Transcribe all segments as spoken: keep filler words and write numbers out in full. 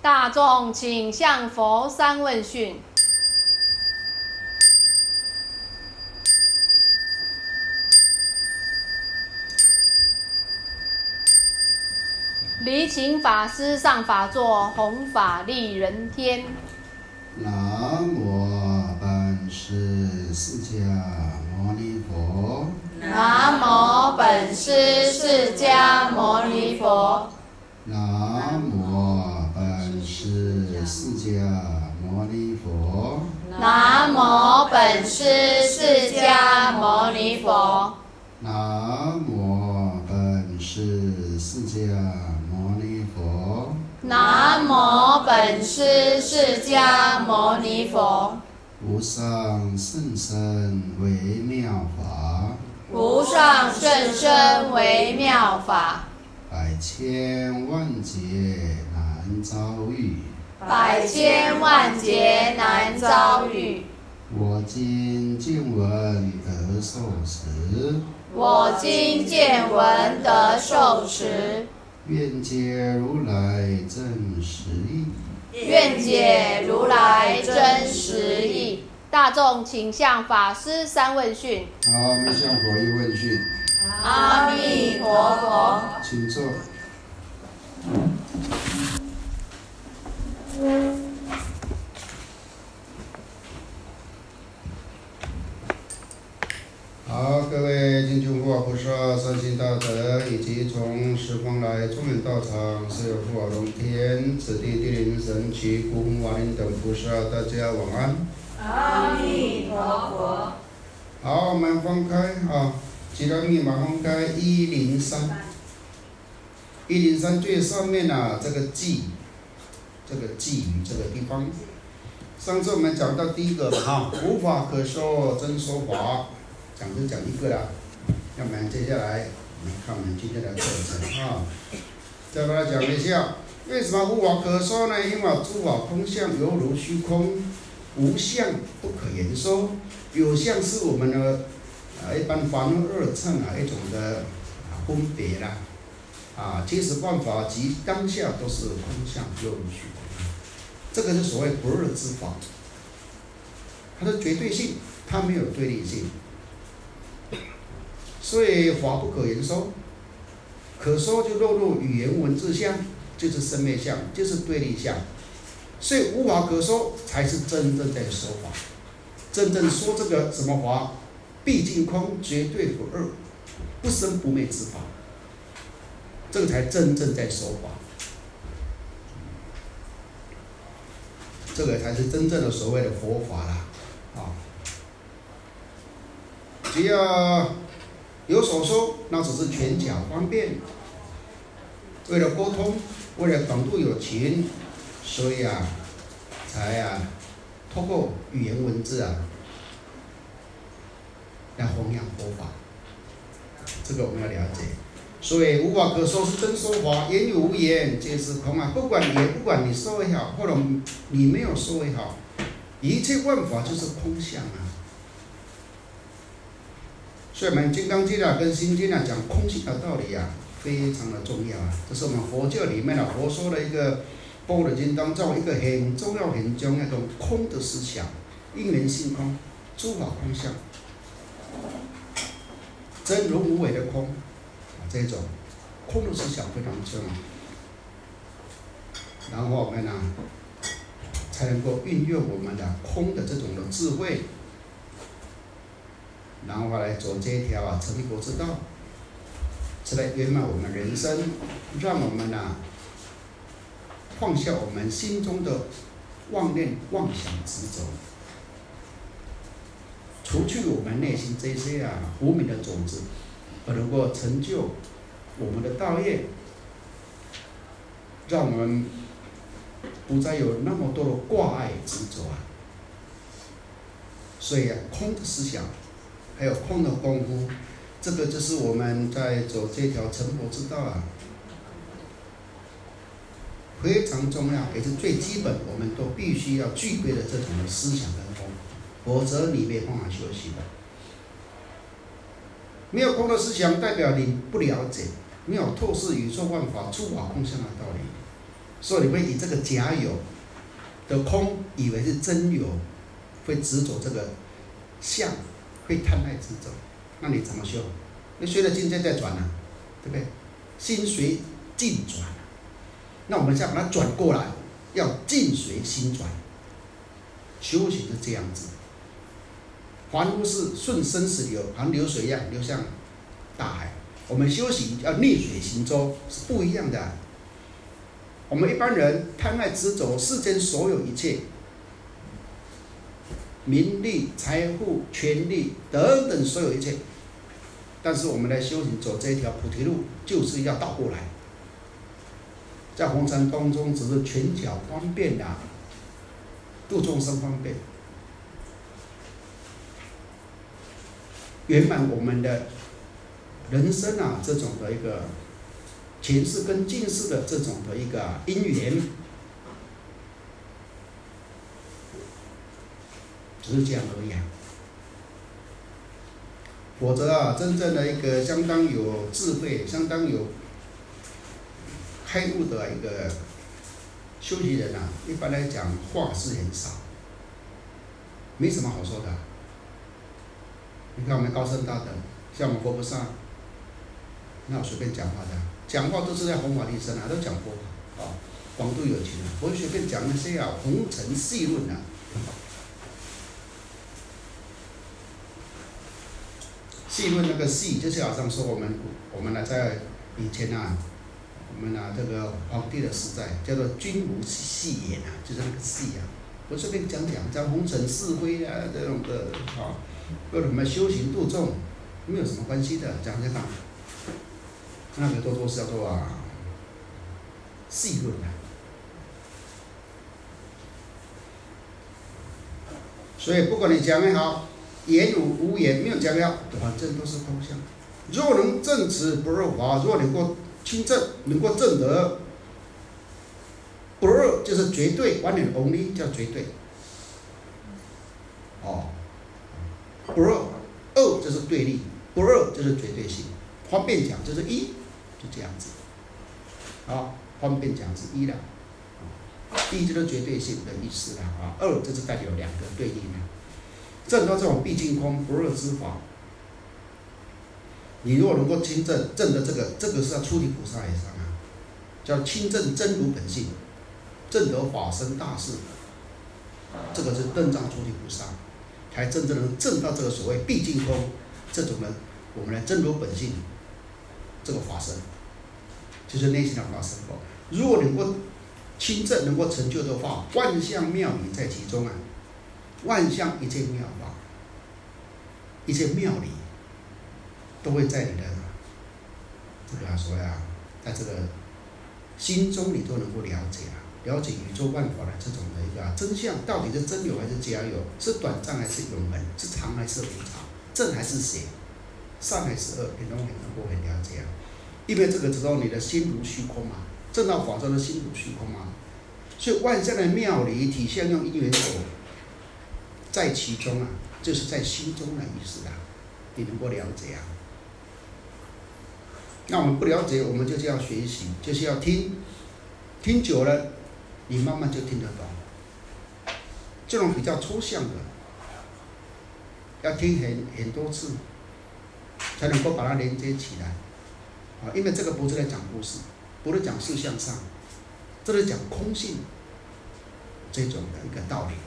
大众请向佛三问讯。离请法师上法座，弘法利人天。 南无本师释迦牟尼佛。 南无本师释迦牟尼佛。 南无本师释迦牟尼佛。 南无本师释迦牟尼佛。 南无本师释迦牟尼佛。 南无本师释迦牟尼佛。 无上甚深微妙法， 无上甚深微妙法， 百千万劫难遭遇， 百千万劫难遭遇。 我今见闻得受持， 我今见闻得受持， 愿解如来真实义。 愿解如来真实义。大众请向法师三问讯。 好，我们向佛一问讯。 阿弥陀佛。 请坐。好，各位敬重护法菩萨、善信大德，以及从十方来中原道场所有护法龙天、子弟地灵神祇、孤魂瓦灵等菩萨，大家晚安。 阿弥陀佛。 好，我们翻开啊，集团密码翻开一零三，一零三最上面啊，这个寄，这个寄语这个地方。上次我们讲到第一个哈，无法可说真说法。讲就讲一个啦，要不然接下来我们看我们今天的课程啊，再把它讲一下，为什么无法可说呢？因为诸法空相犹如虚空，无相不可言说，有相是我们的啊一般凡夫二乘啊一种的分别啦，啊，其实万法及当下都是空相，犹如虚空，这个是所谓不二之法，它的绝对性，它没有对立性。所以法不可言说，可说就落入语言文字相，就是生灭相，就是对立相。所以无法可说才是真正在说法，真正说这个什么法，毕竟空，绝对不二，不生不灭之法，这个才真正在说法，这个才是真正的所谓的佛法啦，啊，只要有所说，那只是权巧方便，为了沟通，为了广度有情，所以啊，才啊，透过语言文字啊，来弘扬佛法。这个我们要了解。所以无法可说是真说法，言语无言皆是空啊！不管也不管你说也好，或者你没有说也好，一切万法就是空相啊。所以我们《金刚经》啊，跟《心经》啊讲空性的道理啊，非常的重要啊。这是我们佛教里面啊，佛说的一个《般若经》当中一个很重要、很重要的空的思想，因缘性空，诸法空相，真如无为的空啊，这种空的思想非常重要。然后我们呢、啊，才能够运用我们的空的这种的智慧。然后来走这一条啊成佛之道，是来圆满我们人生，让我们啊放下我们心中的妄念、妄想、执着，除去我们内心这些啊无明的种子，而能够成就我们的道业，让我们不再有那么多的挂碍执着啊。所以啊，空的思想。还有空的功夫，这个就是我们在走这条成佛之道啊，非常重要，也是最基本，我们都必须要具备的这种的思想跟空，否则你没办法修行的。没有空的思想，代表你不了解，没有透视宇宙万法诸法空相的道理。 所以你会以这个假有的空以为是真有，会执着这个相，会贪爱执着。那你怎么修？你随着境界在转啊，对不对？心随境转。那我们现在把它转过来，要境随心转。修行是这样子，凡夫是顺生死流，好像流水一样流向大海。我们修行要逆水行舟，是不一样的。我们一般人贪爱执着世间所有一切，名利、财富、权力等等所有一切，但是我们来修行走这一条菩提路，就是要倒过来，在红尘当中只是拳脚方便的、啊，度众生方便，圆满我们的人生啊，这种的一个前世跟今世的这种的一个因缘，只是这样而已啊。否则啊，真正的一个相当有智慧、相当有开悟的一个修行人啊，一般来讲话是很少，没什么好说的。你看我们高僧大德，像我们佛菩萨，那我随便讲话的，讲话都是在弘法利生啊，都讲佛法啊，广度有情啊，不会随便讲那些啊红尘细论啊。细论那个细，就是好像说我们我们呢在以前啊，我们啊这个皇帝的时代叫做君无戏言啊，就是那个戏啊，不随便讲讲讲红尘是非啊这种的啊，或者什么修行度众，没有什么关系的，讲这个，那个都都是叫做啊细论啊。所以不管你讲也好，言有无言，没有讲了，反正都是空相。若能证持不二法，若能够亲证，能够证得不二，就是绝对，完全 only 叫绝对。哦，不二，二就是对立，不二就是绝对性。方便讲就是一，就这样子。啊，方便讲是一的，一就是绝对性的意思了啊，二就是代表两个对立的。证到这种毕竟空不二之法，你如果能够亲证证的这个，这个是要出离菩萨以上啊，叫亲证真如本性，证得法身大事，这个是登藏出离菩萨，才真正能证到这个所谓毕竟空这种的我们的真如本性，这个法身，就是内心的法身法。如果能够亲证能够成就的话，万象妙理在其中啊。万象一切妙法，一切妙理，都会在你的这个所谓啊，在这个心中你都能够了解啊，了解宇宙万法的这种的一个真相，到底是真有还是假有，是短暂还是永恒，是常还是无常，正还是邪，善还是恶，你都能够很了解啊。因为这个时候你的心如虚空嘛，正道法中的心如虚空嘛，所以万象的妙理体现用因缘手。在其中啊，就是在心中的意思啊，你能够了解啊。那我们不了解，我们就是要学习，就是要听，听久了，你慢慢就听得懂。这种比较抽象的，要听很很多次，才能够把它连接起来啊。因为这个不是在讲故事，不是讲事项上，这是讲空性这种的一个道理。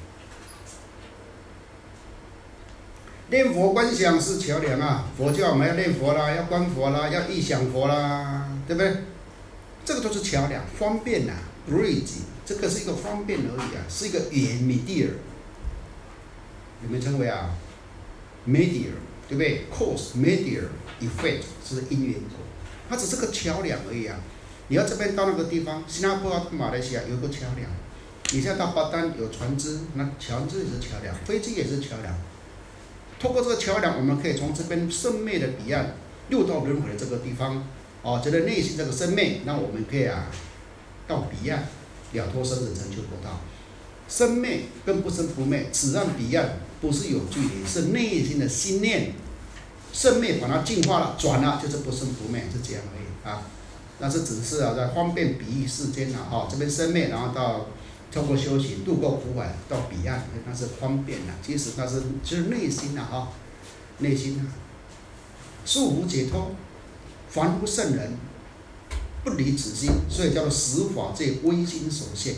念佛观想是桥梁啊，佛教我们要念佛啦，要观佛啦，要忆想佛啦，对不对？这个都是桥梁，方便呐、啊、，bridge， 这个是一个方便而已啊，是一个语言 media， 你们称为啊 media， 对不对 ？cause media effect 是因缘果，它只是个桥梁而已啊。你要这边到那个地方，新加坡到马来西亚有个桥梁，你现在到巴丹有船只，那船只也是桥梁，飞机也是桥梁。透过这个桥梁，我们可以从这边生灭的彼岸，六道轮回的这个地方，哦，觉得内心这个生灭，那我们可以啊，到彼岸了脱生死，成就佛道。生灭跟不生不灭，此岸彼岸不是有距离，是内心的心念，生灭把它净化了，转了就是不生不灭，是这样而已啊。 那是只是啊，在方便比喻世间啊，哈，这边生灭，然后到通过修行渡过苦海到彼岸，那是方便啊。其实那是就是内心啊，哈，内心啊，束缚解脱，凡夫圣人不离此心，所以叫做十法界唯心所现。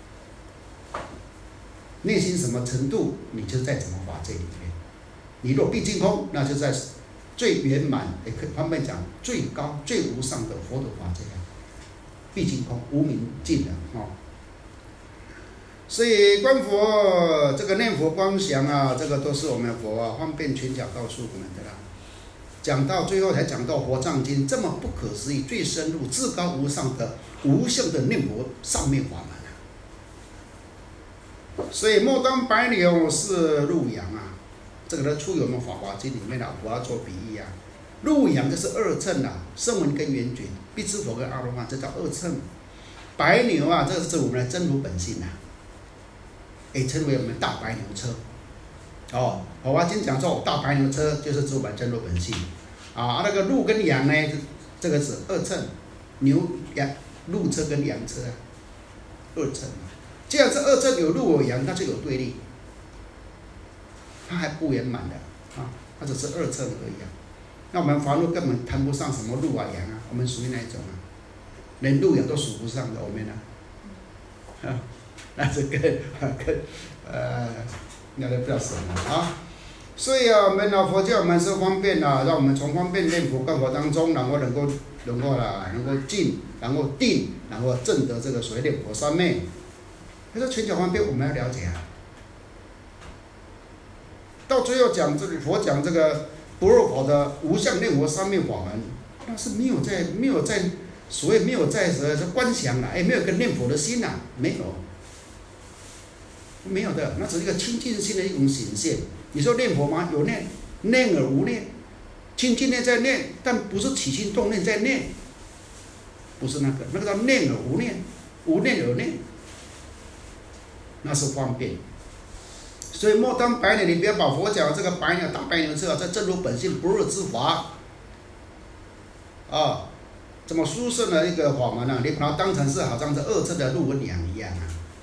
内心什么程度，你就在什么法界里面。你若毕竟空，那就在最圆满，也可以方便讲最高、最无上的佛陀法界，毕竟空，无明尽了哦。所以观佛这个念佛观想啊，这个都是我们佛啊方便权巧告诉我们的啦。讲到最后才讲到《佛藏经》这么不可思议、最深入、至高无上的无相的念佛上面法门啊。所以莫当白牛是鹿羊啊，这个呢出有我们《法华经》里面的，我要做比喻啊。鹿羊就是二乘啊，声闻跟缘觉，必知佛跟阿罗汉，这叫二乘。白牛啊，这是我们的真如本性啊，也称为我们大白牛车。哦，《法华经》讲说大白牛车就是指我们真如本性啊。那个鹿跟羊呢，这个是二乘，牛羊鹿车跟羊车啊，二乘。既然是二乘有鹿有羊，那就有对立，它还不圆满的啊，它只是二乘而已啊。那我们凡夫根本谈不上什么鹿啊羊啊，我们属于哪一种啊？连鹿羊都数不上的我们呢、啊，啊，那这个跟呃，那就不叫什么啊。所以啊，我们啊佛教我们是方便啊，让我们从方便念佛观佛当中，然后能够能够啦，能够静，然后定，然后证得这个所谓念佛三昧。他说全球方便我们要了解啊。到最后讲这里佛讲这个般若佛的无相念佛三昧法门，那是没有在没有在所谓没有在什么观想啦，哎，没有一个念佛的心呐、啊，没有，没有的，那只是一个清净心的一种显现。你说念佛吗？有念，念而无念，清净念在念，但不是起心动念在念，不是那个，那个叫念而无念，无念而念，那是方便。所以莫当白牛，你不要把佛讲这个白牛大白牛车，这正如本性不二之法啊，这么殊胜的一个法门啊，你把它当成是好像是二乘的鹿跟羊一样啊。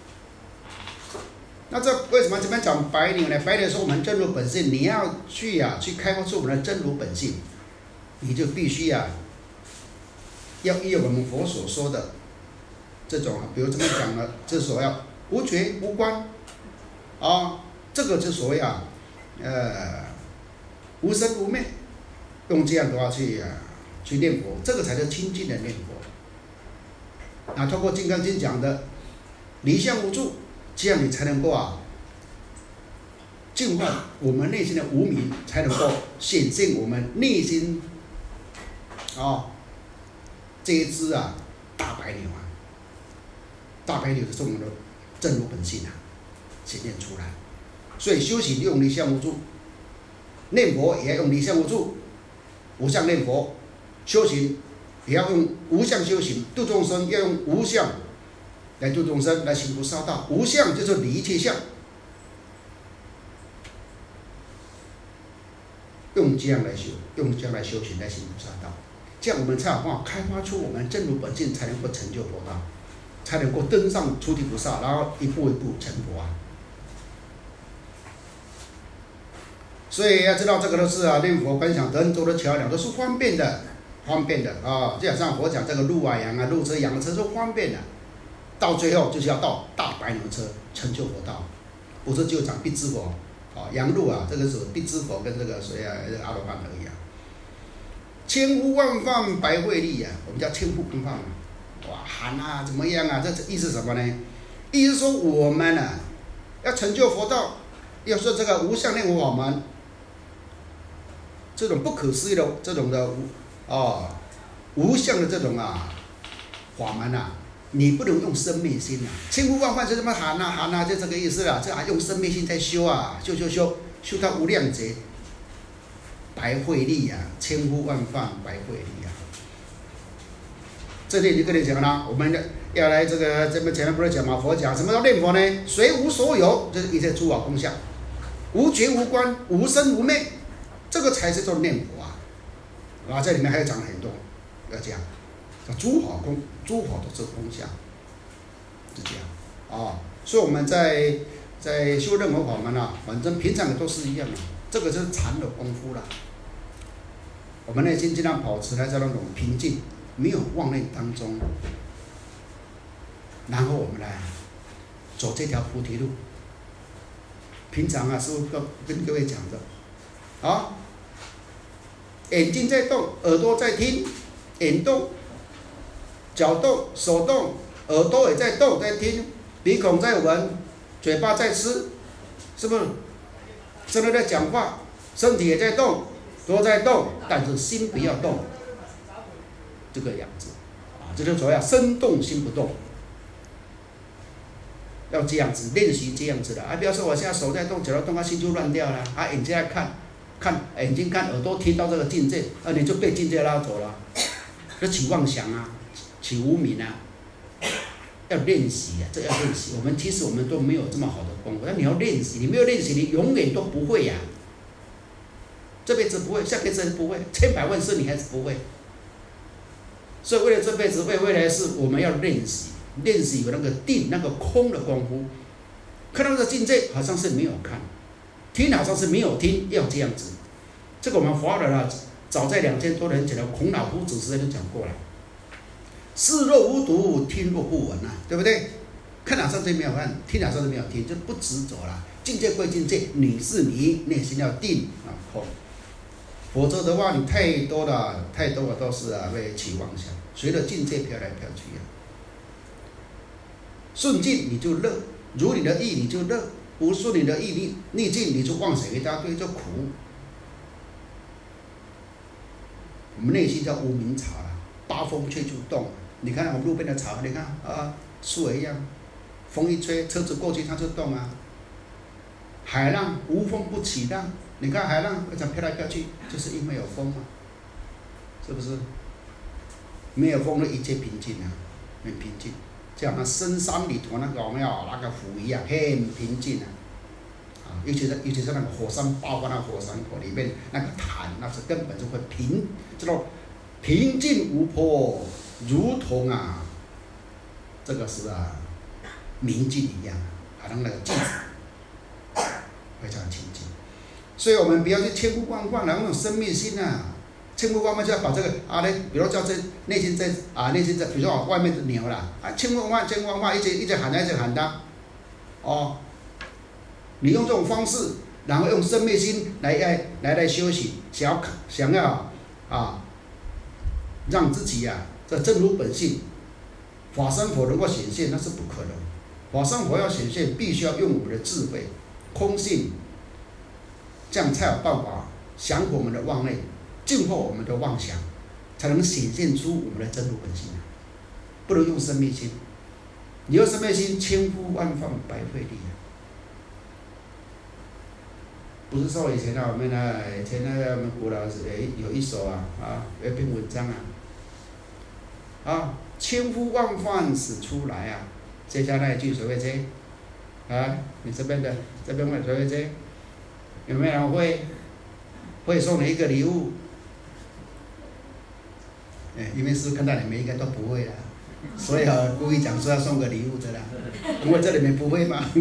那这为什么这边讲白牛呢？白牛说我们真如本性，你要去啊，去开发出我们的真如本性，你就必须啊，要依我们佛所说的这种，比如这边讲的，这所谓要无觉无观啊，这个就所谓啊，呃，无生无灭，用这样的话去啊去念佛，这个才叫清净的念佛。那通过《金刚经》讲的离相无住。这样你才能够啊，净化我们内心的无明，才能够显现我们内心啊这一只啊大白牛啊，大白牛就是我们的真如本性啊显现出来。所以修行用离相无住，念佛也要用离相无住，无相念佛；修行也要用无相修行，度众生要用无相。来度众生，来行菩萨道。无相就是离一切相，用这样来修，用这样来修行，来行菩萨道。这样我们才有办法开发出我们真如本性，才能够成就佛道，才能够登上菩提菩萨，然后一步一步成佛啊。所以要知道，这个都是啊，念佛观想得恩周的桥梁，都是方便的，方便的啊。就好像佛讲这个鹿啊、羊啊、鹿车、羊车是方便的。到最后就是要到大白牛车成就佛道，不是就讲必知佛啊，羊鹿啊，这个是必知佛跟这个谁啊，阿罗汉而已啊。千呼万唤白慧力啊，我们叫千呼万唤啊，哇喊啊怎么样啊？这意思是什么呢？意思说我们啊要成就佛道，要说这个无相念佛法门，这种不可思议的这种的哦无相的这种啊法门啊。你不能用生灭心啊，千呼万唤就这么喊啊喊啊，就这个意思啦。这还用生灭心在修啊，修修修修到无量劫，白慧力啊，千呼万唤白慧力啊。这里就跟你讲了，我们要来这个这边前面不是讲嘛，佛讲什么叫念佛呢？随无所有，就是一切诸法空相，无觉无观，无生无灭，这个才是做念佛啊。啊，这里面还要讲很多，要讲。 诸法空，诸法都是空相，是这样啊。所以我们在在修任何法门啊，反正平常也都是一样的，这个就是禅的功夫啦。我们内心尽量保持在这种平静，没有妄念当中，然后我们来走这条菩提路。平常啊，师父跟各位讲的，啊，眼睛在动，耳朵在听，眼动，脚动，手动，耳朵也在动，在听，鼻孔在闻，嘴巴在吃，是不是？身体在讲话，身体也在动，都在动，但是心不要动，这个样子，啊，这就主要身动心不动。要这样子练习这样子的啊！不要说我现在手在动，脚在动，啊心就乱掉了啊！眼睛在看，看眼睛看，耳朵听到这个境界，啊你就被境界拉走了，这起妄想啊，起无明啊，要练习啊，这要练习。我们其实我们都没有这么好的功夫，但你要练习，你没有练习，你永远都不会呀、啊。这辈子不会，下辈子不会，千百万世你还是不会。所以为了这辈子，为未来是我们要练习。练习有那个定、那个空的功夫，看到那个境界好像是没有看，听好像是没有听，要这样子。这个我们华人啊，早在两千多年前的孔老夫子时代就讲过了：视若无睹，听若不闻啊，对不对？看好像是没有看，听好像是没有听，就不执着了。境界归境界，你是你，内心要定啊空。否则的话，你太多的太多的都是啊会起妄想，随着境界飘来飘去啊。顺境你就乐，如你的意你就乐；不顺你的意逆逆境你就妄想一大堆，就苦。我们内心叫无明潮了，八风吹就动。你看我们路边的草，你看啊，树也一样，风一吹，车子过去它就动啊。海浪无风不起浪，你看海浪为什么飘来飘去，就是因为有风嘛，是不是？没有风的一切平静啊，很平静。就好像深山里头那个有没有那个湖一样，很平静啊！啊，尤其是尤其是那个火山爆发，那个火山口里面那个潭，那是根本就会平，这种平静无波，如同啊，这个是啊，明镜一样，好像那个镜子，非常清净。所以我们不要去千呼万唤的那种生命心啊。千呼万唤就要把这个啊，嘞，比如叫这内心在啊，内心在，比如说外面的牛啦，啊，千呼万唤，千呼万唤，一直一直喊它，一直喊它，哦，你用这种方式，然后用生灭心来来来来修行，想要想要啊，让自己啊，这真如本性，法身佛能够显现，那是不可能。法身佛要显现，必须要用我们的智慧、空性，这样才有办法降服我们的妄念。净化我们的妄想，才能显现出我们的真如本性。不能用生灭心，你用生灭心，千呼万唤白费力。不是说以前啊，我们啊，以前那个我们古老师诶有一首啊啊有一篇文章啊，啊千呼万唤始出来啊，接下来一句谁会接？啊，你这边的这边会谁会接？有没有人会？会送你一个礼物？哎，因为是看到你们应该都不会啦，所以啊，故意讲说要送个礼物的啦，因为这里面不会嘛。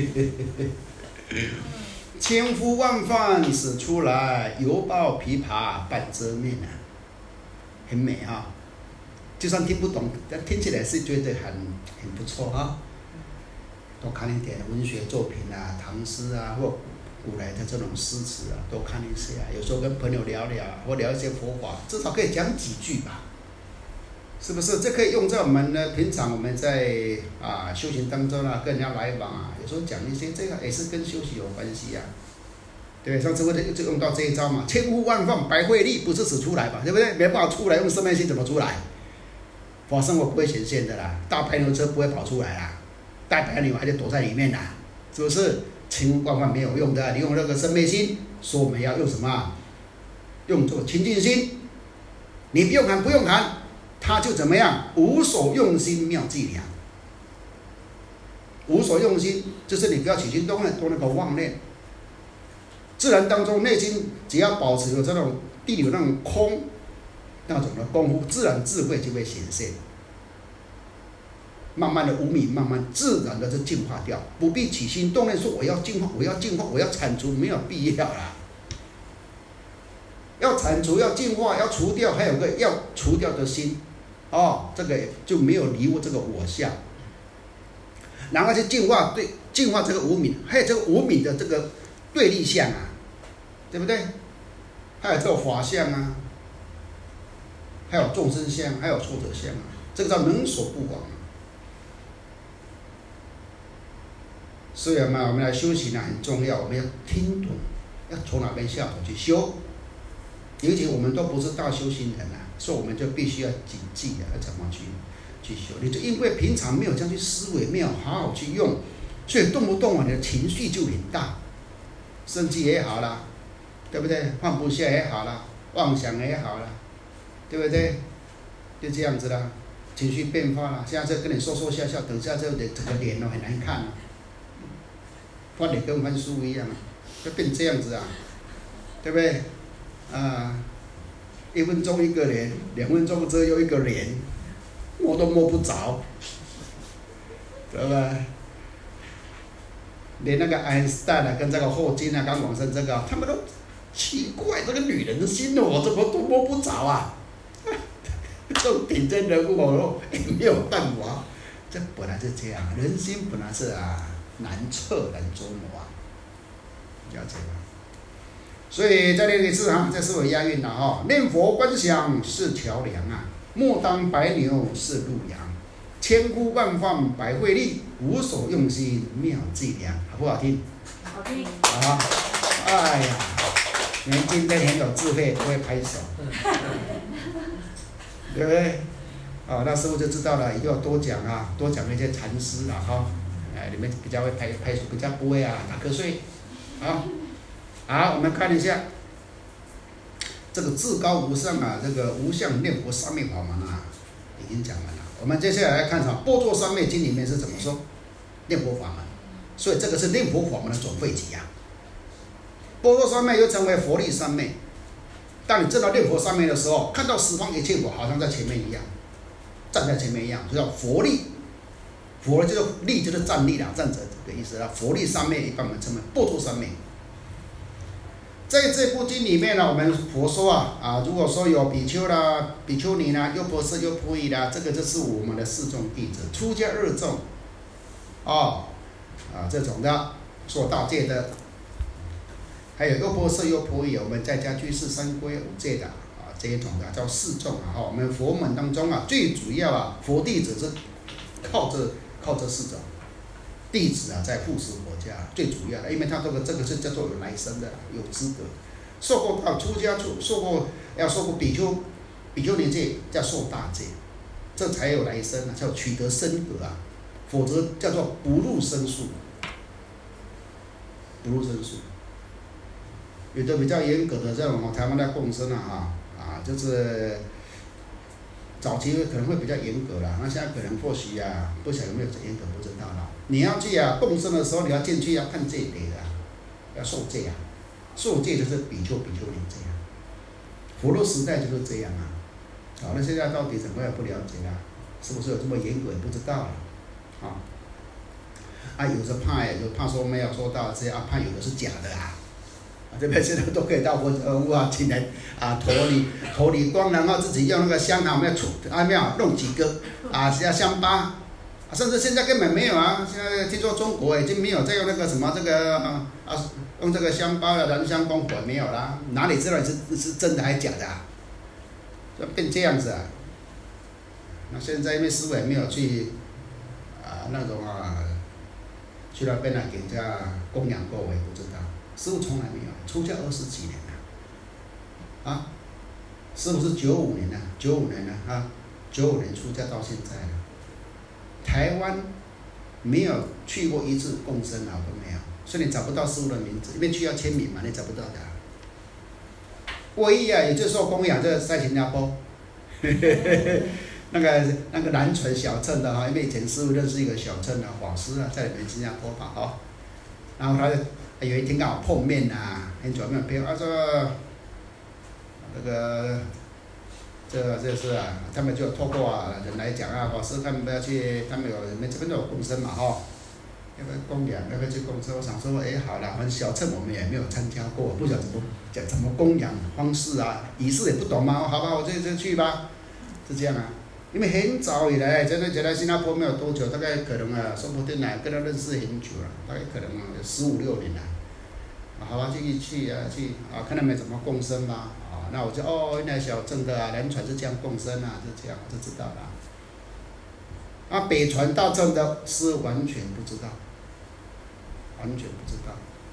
千呼万唤始出来，犹抱琵琶半遮面啊，很美哈、啊。就算听不懂，但听起来是觉得很很不错哈、啊。多看一点文学作品啊，唐诗啊，或古来的这种诗词啊，多看一些啊。有时候跟朋友聊聊，或聊一些佛法，至少可以讲几句吧。是不是？这可以用在我们呢平常我们在啊修行当中啊，跟人家来往啊，有时候讲一些这个也是跟修行有关系啊。对，上次我就用到这一招嘛，千呼万唤白费力，不是使出来吧？对不对？没办法出来，用生命心怎么出来？法身我不会显现的啦，大白牛车不会跑出来啦，大白牛还得躲在里面啦，是不是？千呼万唤没有用的，你用那个生灭心，说我们要用什么？用这个清净心，你不用喊，不用喊。他就怎么样？无所用心妙计量。无所用心，就是你不要起心动念，多那个妄念。自然当中，内心只要保持有这种地有那种空， 那种的功夫，自然智慧就会显现。慢慢的无明，慢慢自然的就净化掉，不必起心动念说我要净化，我要净化，我要铲除，没有必要啦。要铲除，要净化，要除掉，还有个要除掉的心，哦，这个就没有离我这个我相，然后去净化，对，净化这个无明，还有这个无明的这个对立相啊，对不对？还有这个法相啊，还有众生相，还有寿者相啊，这个叫能所不往。所以嘛，我们来修行呢很重要，我们要听懂，要从哪边下手去修。尤其我们都不是大修行人啊，所以我们就必须要谨记啊，要怎么去去修。你就因为平常没有这样去思维，没有好好去用，所以动不动啊，你的情绪就很大，生气也好啦，对不对？放不下也好啦，妄想也好啦，对不对？就这样子啦，情绪变化啦。现在这跟你说说笑笑，等下这个整个脸都很难看啊。翻脸跟翻书一样，就变这样子啊，对不对？啊，一分钟一个脸，两分钟之后又一个脸，摸都摸不着，知道吧？连那个爱因斯坦啊，跟这个霍金啊，刚往生这个，他们都奇怪，这个女人的心我怎么都摸不着啊？这种顶尖人物我也没有办法，这本来是这样，人心本来是啊。难测难琢磨啊，了解吧？所以再练一次啊，这是我押韵了哈。念佛观想是桥梁啊，莫当白牛是路羊，千呼万唤百会力，无所用心妙计量，好不好听？ 好听。 啊，哎呀，你们今天很有智慧，不会拍手，对不对？啊，那师父就知道了，一定要多讲啊，多讲那些禅师啊，哈。哎，你们比较会拍拍手，比较不会啊打瞌睡，好，好，我们看一下这个至高无上啊，这个无相念佛三昧法门啊，已经讲完了。我们接下来来看啥？般若三昧经里面是怎么说念佛法门？所以这个是念佛法门的总汇集啊。般若三昧又称为佛力三昧。当你证到念佛三昧的时候，看到十方一切佛好像在前面一样，站在前面一样，就叫佛力。佛就是力，就是站立啦，站着的意思啦。佛力三昧，一般我们称为般若三昧。在这部经里面呢，我们佛说啊啊，如果说有比丘啦、比丘尼啦、优婆塞、优婆夷啦，这个就是我们的四众弟子，出家二众，哦啊这种的做大戒的，还有优婆塞、优婆夷，我们在家居士三皈五戒的啊这一种的叫四众啊。我们佛门当中啊，最主要啊，佛弟子是靠着。靠这四种弟子啊，在护持佛家最主要的，因为他这个这个是叫做有来生的，有资格，受过到出家出受过要受过比丘比丘尼戒叫受大戒，这才有来生啊，叫取得身格啊，否则叫做不入生数，不入生数。有的比较严格的这种台湾的共生啊啊，就是早期可能会比较严格啦，那现在可能或许啊，不晓得有没有严格，不知道啦。你要去啊共生的时候，你要进去要看戒律的，要受戒啊，受戒就是比丘比丘尼这样。佛陀时代就是这样啊，好，那现在到底怎么也不了解啦，是不是有这么严格也不知道了，啊，啊有的怕有怕说没有做到这样，啊怕有的是假的啊。这边现在都可以到佛屋啊，请人啊投你投你光，然后自己用那个香啊，我们要出啊没有弄几个啊，加香巴，啊，甚至现在根本没有啊。现在听说中国已经没有再用那个什么这个啊用这个香巴的燃香供佛没有啦，哪里知道是是真的还是假的啊？就变这样子啊。那现在因为师父也没有去啊那种啊去那边啊给人家供养过，我也不知道。师父从来没有，出家二十几年了，啊，师父是九五年了，九五年了啊，九五年出家到现在了。台湾没有去过一次共生啊，都没有，所以你找不到师父的名字，因为去要签名嘛，你找不到的。唯一啊，也就是说供养这在新加坡，那个那个南船小镇的哈，因为以前师父认识一个小镇的法师啊，在你们新加坡吧，哈，然后他。有一天刚好碰面啊，很久没有碰，他说那个这这这是啊，他们就透过啊人来讲啊，法师他们不要去，他们有你们这边都有共生嘛哈，要不要供养，要不要去共生？我想说，哎，好了，我们小乘我们也没有参加过，不晓得怎么讲怎么供养方式啊，仪式也不懂嘛，好吧，我这就去吧，是这样啊。因为很早以来，真的觉得新加坡没有多久，大概可能啊，说不定啊，跟他认识很久了，大概可能啊十五六年了。啊，好吧，就一去啊去啊，看他们怎么共生嘛，啊，那我就哦，原来小乘的啊，南传是这样共生啊，就这样就知道了。啊，北传大乘的是完全不知道，完全不知道。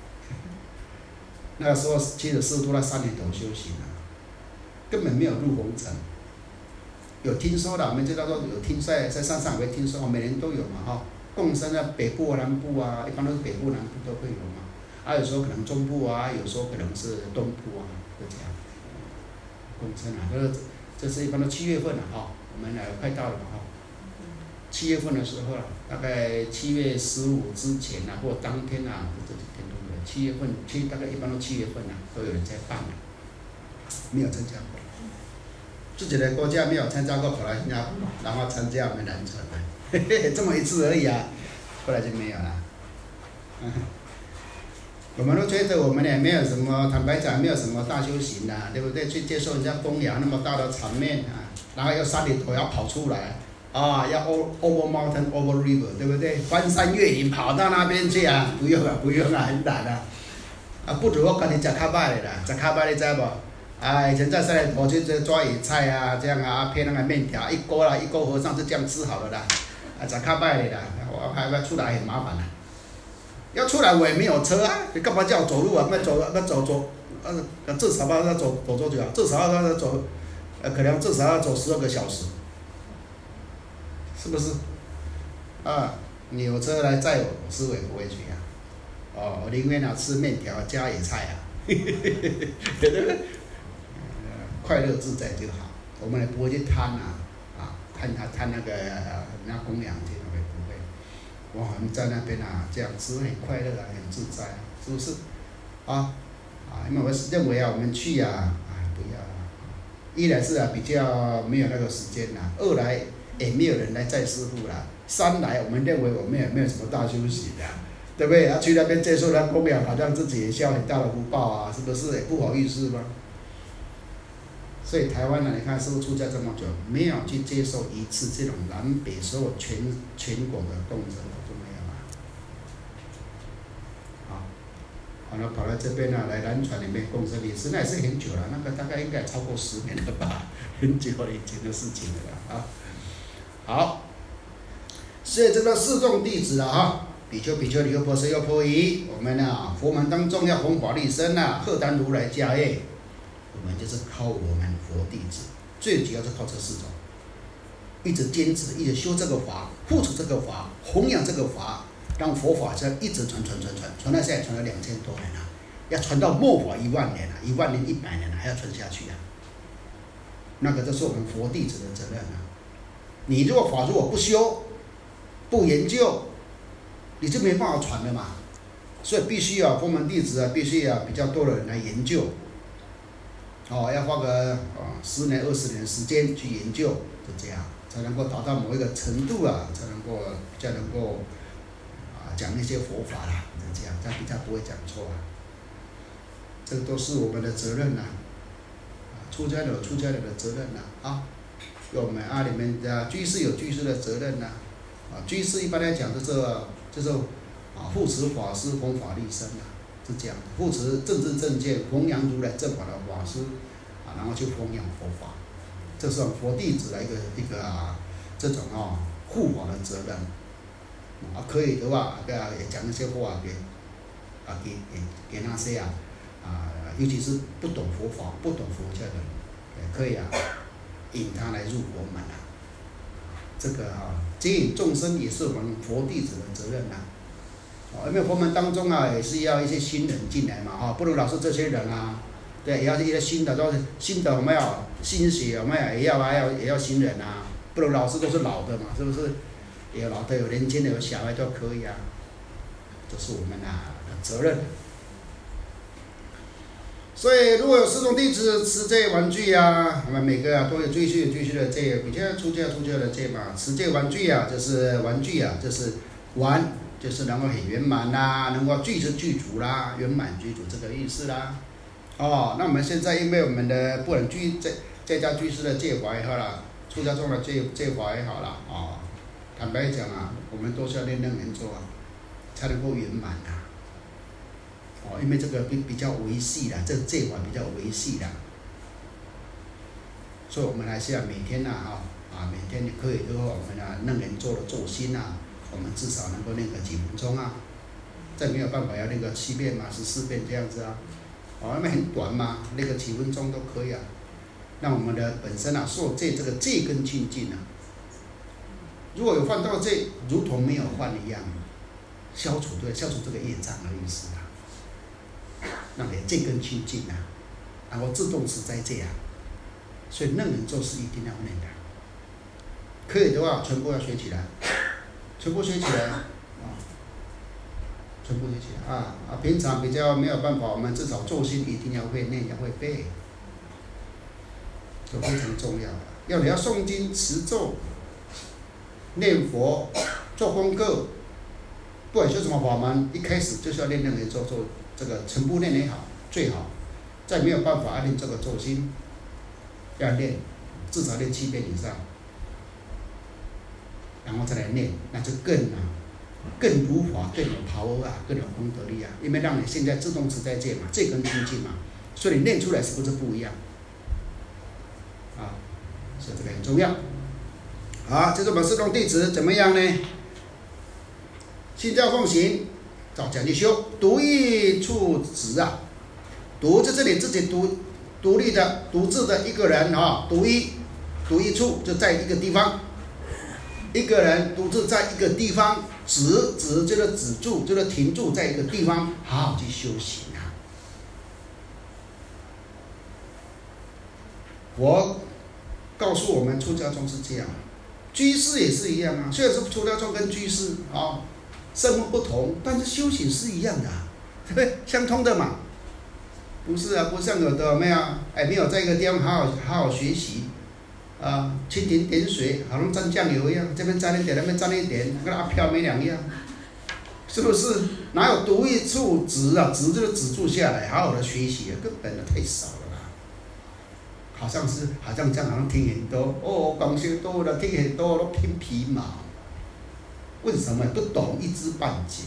那个时候其实师父都在三年头修行啊，根本没有入红尘。有听说的，我们知道说有听在在山上有听说，每年都有嘛哈，共生啊，北部啊、南部啊，一般都是北部、南部都会有嘛。啊，有时候可能中部啊，有时候可能是东部啊，就这样。共生啊，这这是一般都七月份了哈，我们呃快到了嘛哈。七月份的时候了，大概七月十五之前啊，或当天啊，这几天都有。七月份，七大概一般都七月份啊，都有人在办了，没有参加过。自己的国家没有参加过，跑来新加坡，然后参加我们南传的，嘿嘿，这么一次而已啊，后来就没有了。嗯，我们都觉得我们也没有什么，坦白讲没有什么大修行啊，对不对？去接受人家供养那么大的场面啊，然后要山里头要跑出来啊，要 over mountain over river， 对不对？翻山越岭跑到那边去啊，不用啊，不用啊，很难啊。啊，不如我跟你吃卡巴的啦，吃卡巴你知不？啊，以前在山里头就抓野菜啊，这样啊，配那个面条，一锅啦，一锅和尚就这样吃好了啦。啊，吃卡拜的啦，我还要出来很麻烦啦。要出来我也没有车啊，你干嘛叫我走路啊？那走那走走，呃，至少要走走多久啊？至少要走，呃，可能至少要走十二个小时，是不是？啊，你有车来载我，师傅也不会去啊。哦，我宁愿啊吃面条加野菜啊。快乐自在就好，我们也不会去贪啊，啊，贪他贪那个呃那供养这种也不会。我们在那边啊，这样子很快乐啊，很自在，是不是？啊啊，因为我认为啊，我们去啊，哎不要啊，一来是啊比较没有那个时间啦，二来也没有人来载师傅啦，三来我们认为我们也没有什么大修行的，对不对？要去那边接受他供养，好像自己也消很大的福报啊，是不是？也不好意思吗？所以台湾呢，你看师父出家这么久，没有去接受一次这种南北所有全全国的共生，都没有啊。好，好了，跑到这边呢，来南传里面共生也是，那也是很久了，那个大概应该超过十年了吧，很久以前的事情了啊。好，所以这个四众弟子了啊，比丘、比丘尼、优婆塞、优婆夷，我们啊佛门当中要弘法利生啊，荷担如来家业。我们就是靠我们佛弟子，最主要是靠这四种，一直坚持，一直修这个法，付出这个法，弘扬这个法，让佛法这样一直传传传传，传到现在传了两千多年了，要传到末法一万年了，一万年、一百年了，还要传下去啊。那个就是我们佛弟子的责任啊。你如果法如果不修、不研究，你就没办法传了嘛。所以必须啊，佛门弟子啊，必须啊比较多的人来研究。哦，要花个啊十年、二十年时间去研究，就这样才能够达到某一个程度啊，才能够比较能够啊讲一些佛法啦，就这样，这样比较不会讲错啊。这都是我们的责任呐、啊，出家有出家人的责任呐、啊，啊，有我们啊里面的居士有居士的责任呐、啊，啊，居士一般来讲就是就是啊护持法师弘法利生啊。是这样，护持政治正见，弘扬如来正法的法师，啊，然后去弘扬佛法，这是佛弟子的一个一个啊这种啊护法的责任，啊，可以的话，啊也讲一些话给啊给给给那些啊啊，尤其是不懂佛法、不懂佛教的人，也可以啊引他来入佛门啊。这个啊接引众生也是我们佛弟子的责任呐、啊。哦，因为佛门当中啊，也是要一些新人进来嘛，哈，不能老是这些人啊，对，也要一些新的，都是新的有没有？新血有没有？也要啊，要也要新人啊，不能老是都是老的嘛，是不是？有老的，有年轻的，有小孩都可以啊，这是我们啊的责任。 所以如果有四众弟子持这玩具啊，我们每个啊都有追求追求的这比较出家出家的这嘛，持这玩具啊，就是玩具啊，就是玩，就是能够很圆满啦，能够具是具足啦，圆满具足这个意思啦。哦，那我们现在因为我们的不能居在在家居士的戒法也好啦，出家众的戒戒法也好啦，哦，坦白讲啊，我们都是要练楞严咒啊，才能够圆满啊。哦，因为这个比比较维系啦，这个戒法比较维系啦，所以我们还是要每天呐、啊，啊，每天可以的话，我们啊楞严咒的咒心啊，我们至少能够练个几分钟啊。再没有办法要练个七遍嘛，十四遍这样子啊，哦，因为很短嘛，练个几分钟都可以啊。让我们的本身啊受戒这个戒根清净啊，如果有犯到戒，如同没有犯一样，消除对，消除这个业障的意思啊。让你戒根清净啊，然后自动持斋戒啊，所以楞严咒是一定要念的。可以的话，全部要学起来，全部学起来啊，全部学起来啊啊！平常比较没有办法，我们至少咒心一定要会念，要会背，这非常重要。要你要诵经、持咒、念佛、做功课，不管学什么法门，一开始就是要练楞严咒咒。这个全部练也好，最好。再没有办法练这个咒心，要练，至少练七遍以上，然后再来念，那就更啊，更如法，更有power啊，更有功德力啊。因为让你现在自动持斋戒嘛，戒根清净嘛，所以你练出来是不是不一样？啊，所以这个很重要。好，这是我们四众弟子怎么样呢？信教奉行。照讲去修，独一处执啊，独就是你自己独独立的、独自的一个人啊，独一独一处就在一个地方，一个人独自在一个地方，止止就是止住，就是停住在一个地方，好好去修行啊。我告诉我们，出家众是这样，居士也是一样啊。虽然是出家众跟居士啊。身份不同，但是修行是一样的、啊，对不对？相通的嘛。不是啊，不像有的没有，哎，没有在一个地方好好好好学习，啊，蜻蜓点水，好像蘸酱油一样，这边沾一点，那边沾一点，跟阿飘没两样，是不是？哪有独一处止啊？止就是止住下来，好好的学习，根本的太少了啦。好像是，好像这样，好像听很多，哦，广修多了，听很多都听皮毛。为什么不懂一知半解？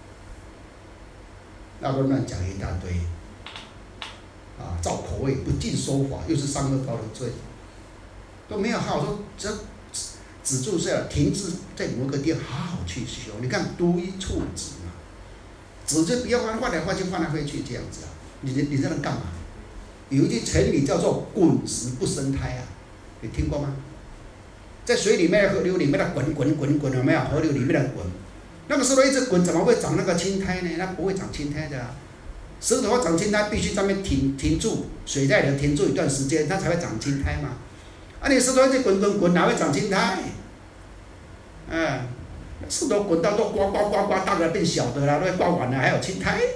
那都乱讲一大堆，啊，造口味，不尽说法，又是上恶道的罪，都没有好好说，只要止住下来，停滞在某个地方，好好去修。你看独一处止嘛，止就不要换换来换去，换来换去这样子啊。你你在那干嘛？有一句成语叫做“滚石不生胎”啊，你听过吗？在水里面、河流里面的滚滚滚滚，有没有？河流里面的滚，那个石头一直滚，怎么会长那个青苔呢？那不会长青苔的啊。石头要长青苔，必须上面停停住，水在流停住一段时间，它才会长青苔嘛。啊，你石头一直滚滚滚，哪会长青苔？嗯，石头滚到都刮刮刮刮，大的变小的了，都刮完了还有青苔。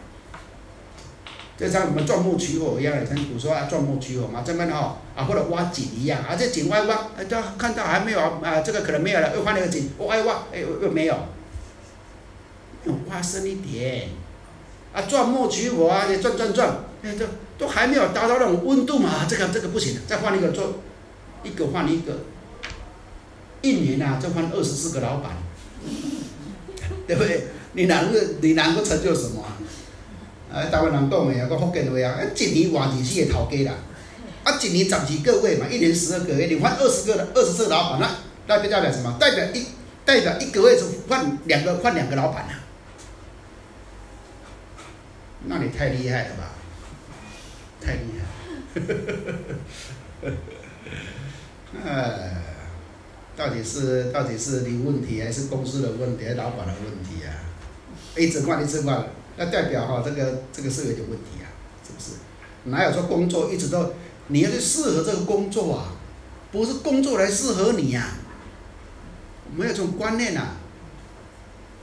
就像我们钻木取火一样的，像古说啊，钻木取火嘛，这边哦啊，或者挖井一样啊，这井挖一挖，哎，都看到还没有啊，这个可能没有了，又换了个井，挖一挖，哎，又没有，又挖深一点，啊，钻木取火啊，你转转转，哎，都都还没有达到那种温度嘛，这个这个不行，再换一个做，一个换一个，一年啊，就换二十四个老板，对不对？你能够你能够成就什么啊？啊，台湾人讲的啊，个福建话啊，一年换二四个头家啦，啊，一年十二个月嘛，一年十二个月，你换二十个的二十四个老板，那代表代表什么？代表一代表一个月就换两个换两个老板啊，那你太厉害了吧？太厉害了，哎，到底是到底是你问题，还是公司的问题，还是老板的问题啊？一直换一直换。那代表哈、哦，这个这个是有点问题啊，是不是？哪有说工作一直都你要去适合这个工作啊，不是工作来适合你呀、啊，没有这种观念啊。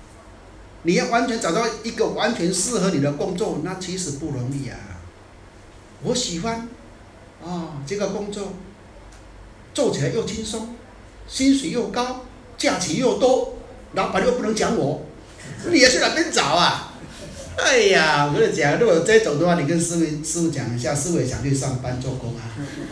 你要完全找到一个完全适合你的工作，那其实不容易啊。 我喜欢啊，这个工作做起来又轻松，薪水又高，假期又多，老板又不能讲我，你要去哪边找啊？哎呀，我跟你讲，如果这种的话，你跟师傅师傅讲一下，师傅也想去上班做工啊。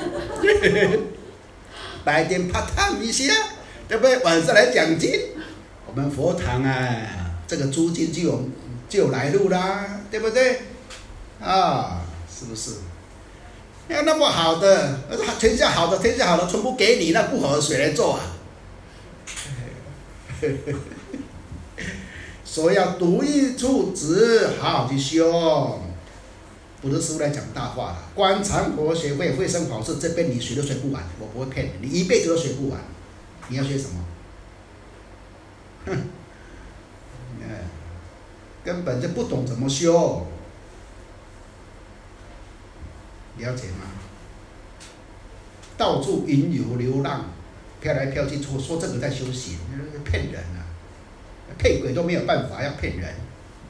白天 part time 一下，对不对？晚上来奖金，我们佛堂啊，这个租金就有就有来路啦，对不对？啊，是不是？要那么好的，天下好的，天下好的全部给你，那不好的谁来做啊？所以要独一处直，好好去修。不是师父来讲大话了，观禅佛学会会生好事，这边你学都学不完，我不会骗你，你一辈子都学不完。你要学什么？哼，根本就不懂怎么修，了解吗？到处云游流浪，飘来飘去，说说这个在修行，骗人啊！骗鬼都没有办法，要骗人。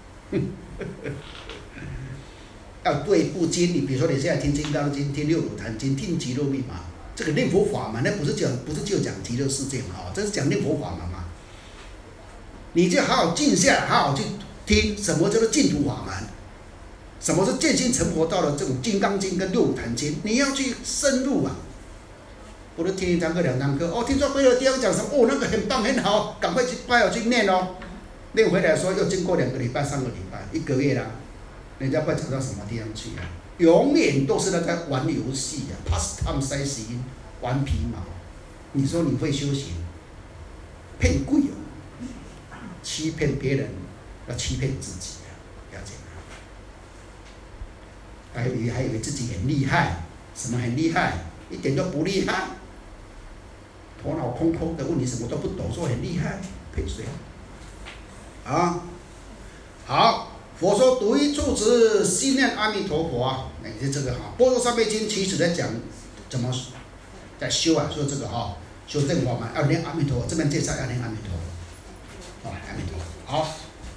要对付经，你比如说你现在听《金刚经》、听《六祖坛经》、听《极乐密码》，这个念佛法门，那不是讲不是就讲极乐世界嘛？哦，这是讲念佛法门嘛。你就好好静下来，好好去听什么叫做净土法门，什么是见性成佛道的这种《金刚经》跟《六祖坛经》，你要去深入啊。不是听一堂课两堂课，哦，听说归了地方讲什么，哦，那个很棒很好，赶快去拜我去念哦。念回来说又经过两个礼拜、三个礼拜、一个月啦。人家不知道讲到什么地方去啊？永远都是在在玩游戏啊 ，pastime 塞心，玩皮毛。你说你会修行？骗鬼哦，欺骗别人，要欺骗自己啊，了解吗？还以为还以为自己很厉害，什么很厉害？一点都不厉害，头脑空空的，问你什么都不懂，说很厉害，骗谁啊？好。佛说独一处直，心念阿弥陀佛啊！哎，就这个哈，《般若三昧经》其实在讲怎么在修啊，说这个哈，修正法门要念阿弥陀佛，这边介绍要念阿弥陀佛，哦，阿弥陀佛，好，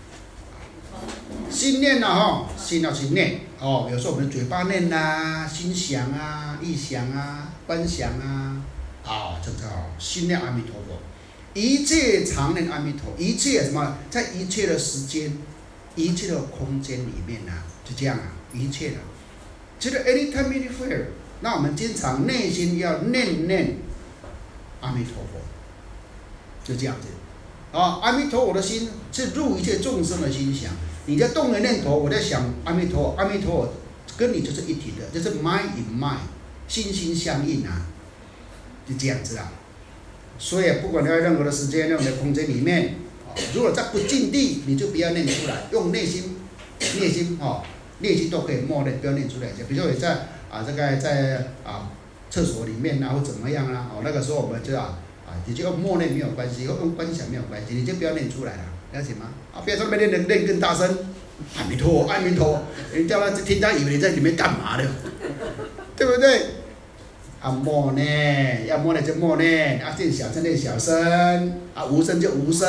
心念呐哈，心要去念哦，有时候我们嘴巴念呐、啊，心想啊，意想啊，观想啊，啊，这个叫心念阿弥陀佛，一切常念阿弥陀，一切什么，在一切的时间。一切的空间里面啊，就这样啊，一切的，这个 anytime anywhere， 那我们经常内心要念念阿弥陀佛，就这样子啊。阿弥陀佛的心是入一切众生的心想，你在动的念头，我在想阿弥陀佛，阿弥陀佛跟你就是一体的，就是 mind in mind， 心心相印啊，就这样子啊。所以不管在任何的时间、任何的空间里面。如果在不尽地，你就不要念出来，用内心、内心哦，内心都可以默念，不要念出来。比如说你在啊，这个在啊厕所里面啊，或怎么样啊，哦，那个时候我们就啊啊，你就用默念没有关系，用观想没有关系，你就不要念出来了，了解吗？啊，不要在那边念念更大声，阿弥陀佛，阿弥陀佛，人家那听他以为你在里面干嘛的，对不对？啊，默念，要默念就默念，啊，念小声念小声，啊，无声就无声，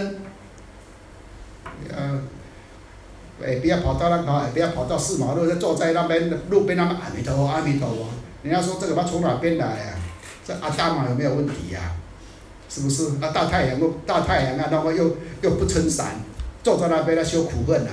呃，哎，不要跑到那个，不要跑到四马路，就坐在那边路边那边阿弥陀佛，阿弥陀佛。人家说这个他从哪边来啊？这阿达玛有没有问题呀、啊？是不是？啊，大太阳，大太阳啊，那么又又不撑伞，坐在那边在修苦恨啊。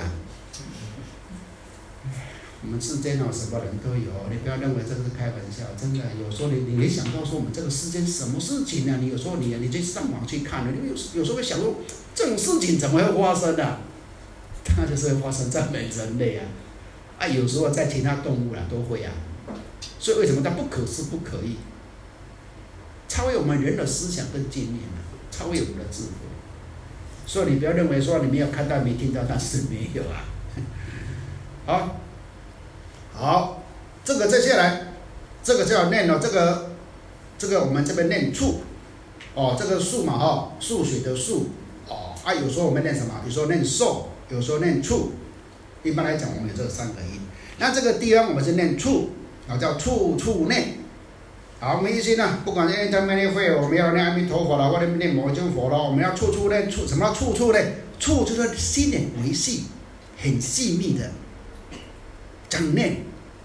我们世间哦，什么人都有，你不要认为这是开玩笑，真的。有时候你你没想到说我们这个世间什么事情呢、啊？你有时候你你就上网去看了，你有有时候会想说，这种事情怎么会发生呢、啊？它就是会发生在我们人类啊，啊，有时候在其他动物啊都会啊。所以为什么它不可思不可议？超越我们人的思想跟经验啊，超越我们的智慧。所以你不要认为说你没有看到、没听到，但是没有啊。好。好，这个接下来，这个叫念哦，这个这个我们这边念处，哦，这个数嘛哈、哦，数学的数，哦啊，有时候我们念什么？有时候念受，有时候念处。一般来讲，我们有这三个音。那这个地方我们是念处，啊，叫处处念。好，没意思呢，不管是念他们念会，我们要念阿弥陀佛了，或者念摩经佛了，我们要处处念处，什么叫处处呢？处就是心很维系，很细密的。讲念，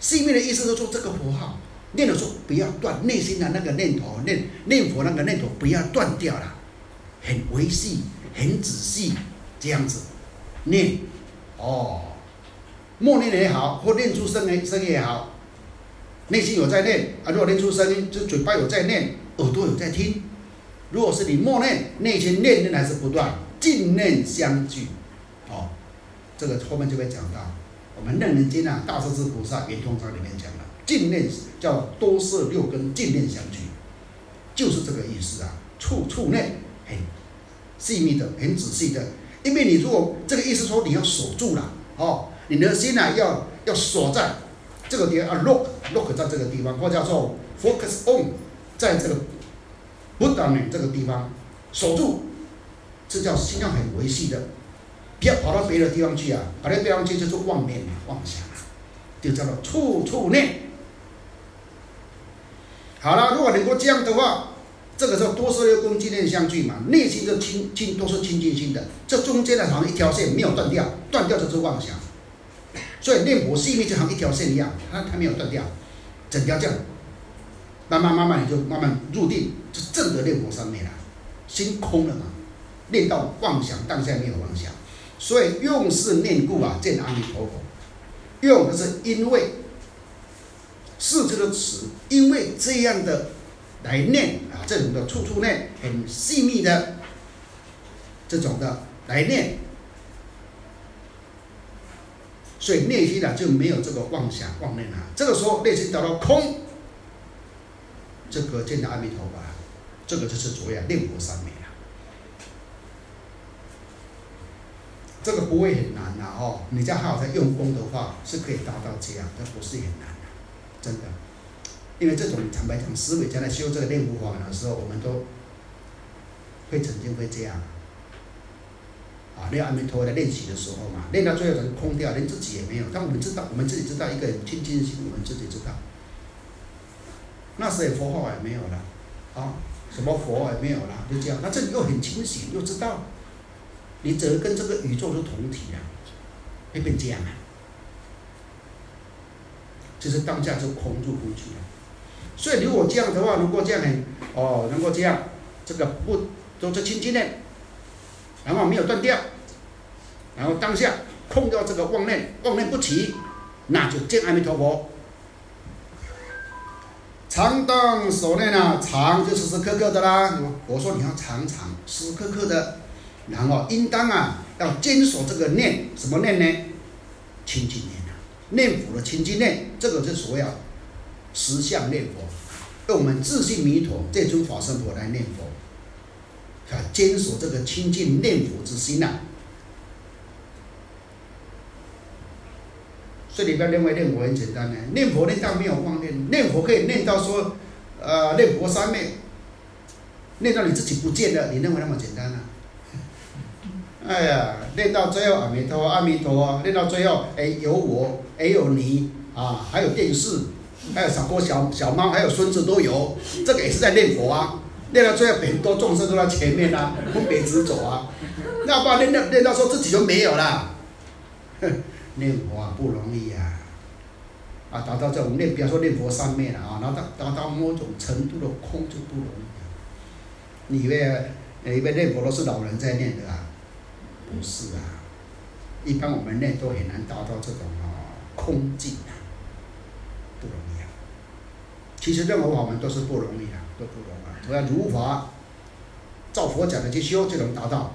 细密的意思就是说这个佛号念的时候不要断，内心的那个念头，念念佛那个念头不要断掉了，很维系，很仔细这样子念。哦，默念也好，或念出声音声音也好，内心有在念啊。如果念出声音，就嘴巴有在念，耳朵有在听。如果是你默念，内心念念还是不断，静念相聚。哦，这个后面就会讲到。我们《楞严经》啊，大势至菩萨圆通章里面讲了，静念叫多摄六根，静念相聚，就是这个意思啊。处处念，很细密的，很仔细的。因为你如果这个意思说你要守住了，哦，你的心啊要要锁在这个地方啊 ，lock lock 在这个地方，或叫做 focus on， 在这个不当面这个地方守住，这叫心要很维系的。不要跑到别的地方去啊！跑到别的地方去就是妄念啊、妄想啊，就叫做处处念。好了，如果能够这样的话，这个叫多摄六根，静念相聚嘛，内心就清清都是清净心的。这中间的好像一条线没有断掉，断掉就是妄想。所以念佛细密就好像一条线一样，它它没有断掉，整条这样，慢慢慢慢你就慢慢入定，就正的念佛上面了，心空了嘛，念到妄想当下没有妄想。所以用是念故啊，见阿弥陀佛。用的是因为，是这个词，因为这样的来念啊，这种的处处念，很细密的这种的来念，所以内心啊就没有这个妄想妄念啊。这个时候内心达到空，这个见到阿弥陀佛，这个就是所谓的念佛三昧。这个不会很难呐、啊、哦，你再好好在用功的话，是可以达到这样，这不是很难的、啊，真的。因为这种坦白讲，思维在修这个念佛法门的时候，我们都会曾经会这样啊，练阿弥陀佛在练习的时候嘛，练到最后人空掉，连自己也没有。但我们知道，我们自己知道一个人清净心，我们自己知道。那时候佛号也没有了，啊，什么佛也没有了，就这样。那这里又很清醒，又知道。你整个跟这个宇宙是同体啊，会变这样啊。就是当下就空入空去了。所以如果这样的话，如果这样很哦，能够这样，这个不都是清净念，然后没有断掉，然后当下空掉这个妄念，妄念不起，那就见阿弥陀佛。常当所念啊，常就时时刻刻的啦。我说你要常常时时刻刻的。然后应当啊，要坚守这个念，什么念呢？清净念啊，念佛的清净念，这个是所谓啊实相念佛，用我们自信弥陀这尊法身佛来念佛，啊，坚守这个清净念佛之心啊。所以你不要认为念佛很简单呢，念佛念到没有妄念，念佛可以念到说，呃，念佛三昧，念到你自己不见了，你认为那么简单啊？哎呀，练到最后阿弥陀佛，阿弥陀佛，练到最后，哎，有我，哎，有你啊，还有电视，还有小狗、小小猫，还有孙子都有，这个也是在念佛啊。练到最后，很多众生都在前面啊，分别直走啊。那不然练到练到说自己就没有了，念佛啊不容易啊，啊，达到这种念，比方说念佛三昧了啊，然后达达到某种程度的空就不容易。你以为你以为念佛都是老人在念的啊？不是啊，一般我们念都很难达到这种啊空寂啊，不容易啊。其实任何法门都是不容易的，都不容易。主要如法照佛讲的去修就能达到。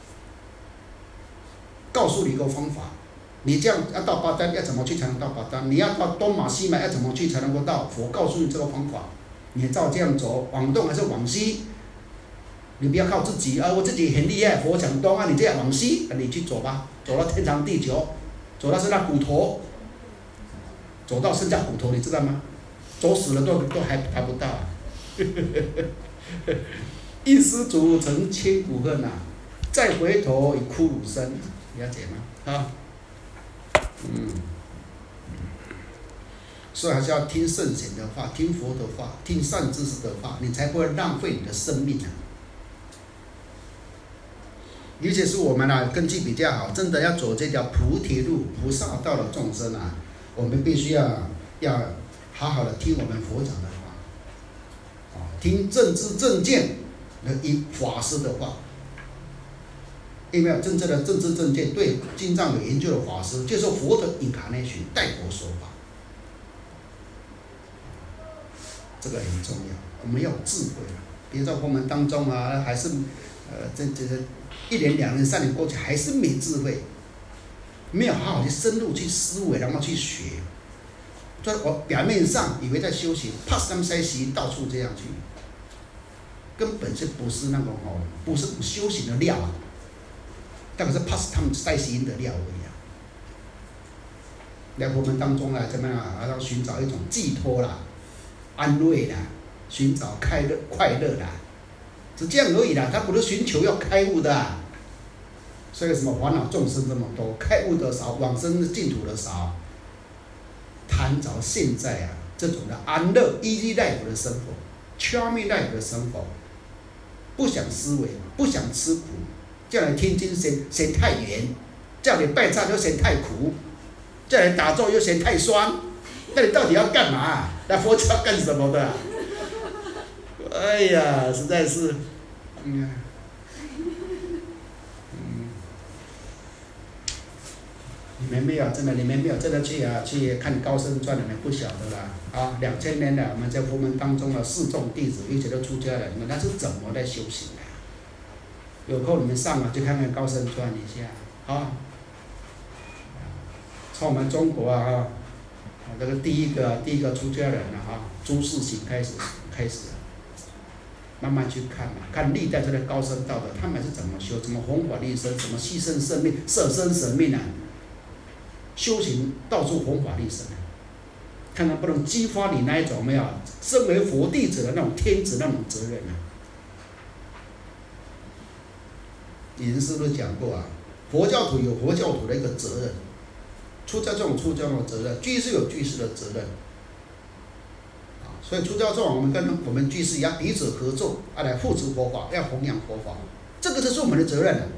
告诉你一个方法，你这样要到巴丹要怎么去才能到巴丹？你要到东马西马要怎么去才能够到？佛告诉你这个方法，你照这样走，往东还是往西？你不要靠自己啊！我自己很厉害，佛讲东啊，你这样往西，你去走吧，走到天长地久，走到剩下骨头，走到剩下骨头，你知道吗？走死了都都还达不到、啊。一失足成千古恨呐、啊，再回头已枯汝身，了解吗？啊，嗯，所以还是要听圣贤的话，听佛的话，听善知识的话，你才不会浪费你的生命啊。尤其是我们啊，根基比较好，真的要走这条菩提路、菩萨道的众生啊，我们必须要要好好的听我们佛讲的话，啊，听正知正见的一法师的话。因为真正的正知正见对经藏有研究的法师，接受佛的 incarnation 代佛说法，这个很重要。我们要有智慧啊！比如在佛门当中啊，还是呃，这这这一年、两年、三年过去，还是没智慧，没有好好去深入去思维，然后去学。所以我表面上以为在修行，怕他们塞习到处这样去，根本就不是那种哦，不是修行的料啊。大概是 pass 他们塞心的料而已啊。在佛门当中啊，怎么样啊？要寻找一种寄托啦、安慰啦，寻找快乐、快乐啦，是这样而已啦。他不是寻求要开悟的、啊，所以什么烦恼众生这么多，开悟的少，往生净土的少，谈着现在啊这种的安乐、easy life 的生活、charming life 的生活，不想思维，不想吃苦。叫你听经嫌嫌太远，叫你拜忏又嫌太苦，叫你打坐又嫌太酸，那你到底要干嘛？那佛教要干什么的、啊？哎呀，实在是，嗯，嗯，你们没有真的，你们没有真的去啊去看高僧传，你们不晓得啦。啊，两千年来我们在佛门当中的四众弟子，一直都出家人，你们那是怎么在修行的？有空你们上啊，去看看高僧传一下啊。从我们中国啊，哈，这个第一个第一个出家人啊，哈，朱士行开始开始，慢慢去看嘛，看历代这些高僧道德，他们是怎么修，怎么弘法利生，怎么牺牲生命、舍身舍命啊，修行到处弘法利生啊，看看不能激发你那一种没有，身为佛弟子的那种天子那种责任啊。以前是不是讲过啊？佛教徒有佛教徒的一个责任，出家众有出家众的责任，居士有居士的责任。啊，所以出家众我们跟我们居士一样，彼此合作，啊来护持佛法，要弘扬佛法，这个就是我们的责任了。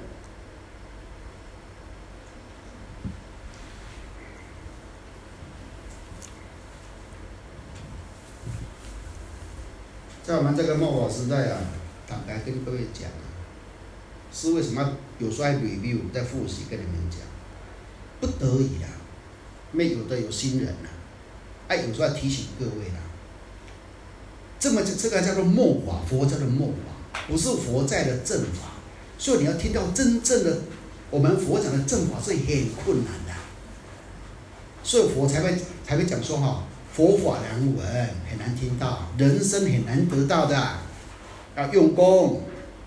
在我们这个末法时代啊，坦白跟各位讲啊。是为什么有时候还 review 在复习跟你们讲，不得已啦，没有的有新人啦，哎、啊，有时候要提醒各位啦，这么这个叫做末法，佛教的末法，不是佛在的正法，所以你要听到真正的我们佛讲的正法是很困难的，所以佛才会才会讲说哈，佛法难闻，很难听到，人生很难得到的，要用功。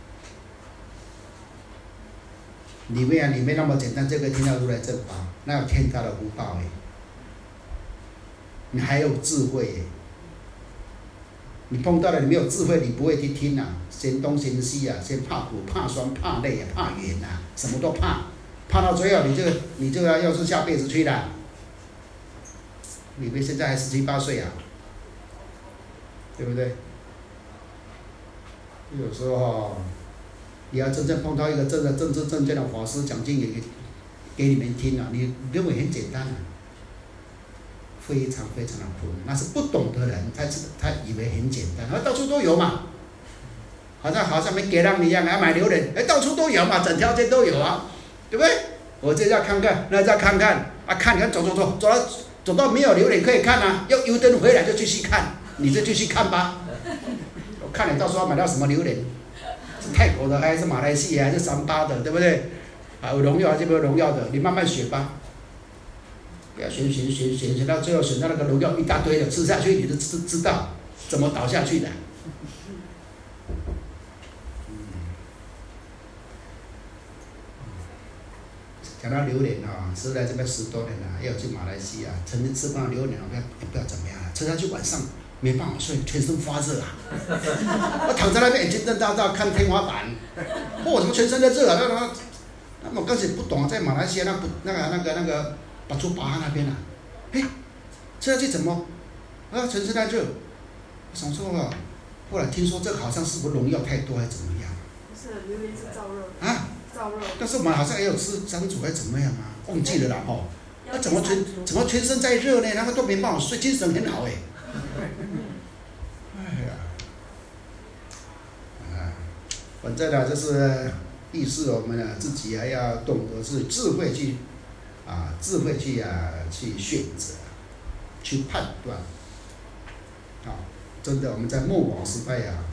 里面啊，里面那么简单，这个听到如来正法，那有天大的福报哎！你还有智慧哎！你碰到了你没有智慧，你不会去听啊，嫌东嫌西啊，嫌怕苦、怕酸、怕累啊、怕远啊，什么都怕，怕到最后你就你就要要是下辈子去了。你们现在还十七八岁啊，对不对？有时候。你要真正碰到一个真的正知正见的法师讲经给给你们听啊，你认为很简单啊，非常非常的困难。那是不懂的人，他他以为很简单，啊，到处都有嘛，好像好像没给他们一样啊，买榴莲，哎，到处都有嘛，整条街都有啊，对不对？我这要看看，那再看看，啊，看，你看走走走，走到走到没有榴莲可以看啊，要油灯回来就继续看，你就继续看吧。我看你到时候买到什么榴莲。泰国的还是马来西亚还是三八的，对不对？啊，有荣耀还是没有荣耀的，你慢慢选吧。不要选选选选选到最后选到那个荣耀一大堆的，吃下去你就知知道怎么倒下去的。讲到榴莲啊，是在这边十多年了，要去马来西亚，曾经吃过榴莲，不要不要怎么样了，吃下去晚上。没办法睡，全身发热啊！我躺在那边眼睛瞪大大看天花板，我怎么全身在热啊？那那那我刚才不懂，在马来西亚那不那个那个那个巴珠巴哈那边啊，哎，吃下去怎么啊全身在热？我想说啊，后来听说这个好像是不是农药太多还是怎么样？ 不是，榴莲是燥热。 啊？ 燥热。 但是我们好像也有吃山竹还是怎么样啊？忘记了啦吼。 要那、啊、怎么全怎么全身在热呢？他们都没办法睡，精神很好哎。哎呀，啊，反正呢，就是意思我们呢自己还要懂得是智慧去啊，智慧去啊去选择，去判断。啊，真的我们在末法时代啊。